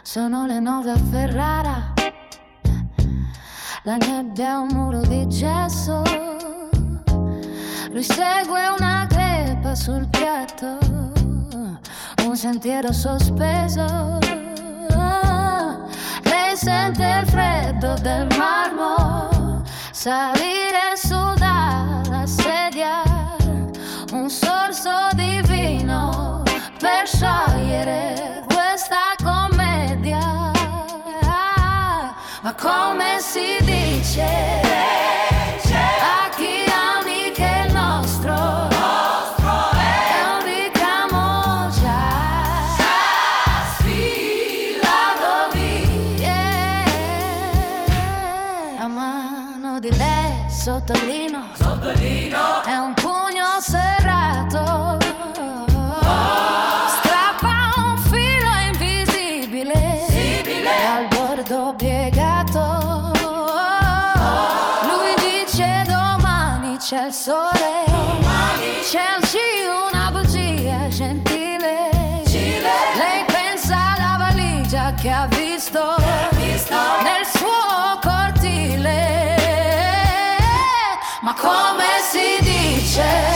Sono le 9 a Ferrara, la nebbia è un muro di gesso, lui segue una crepa sul piatto, un sentiero sospeso, lei sente il freddo del marmo salire su dalla sedia, un sorso di vino per sciogliere questa commedia. Ma come si dice a chi ami che il nostro è un ricamo già sfilato via. A mano di lei sottolineo è un pugno serrato, strappa un filo invisibile al bordo piegato. Lui dice domani c'è il sole, scelci una bugia gentile. Lei pensa alla valigia che ha visto nel suo cortile. Ma come si dice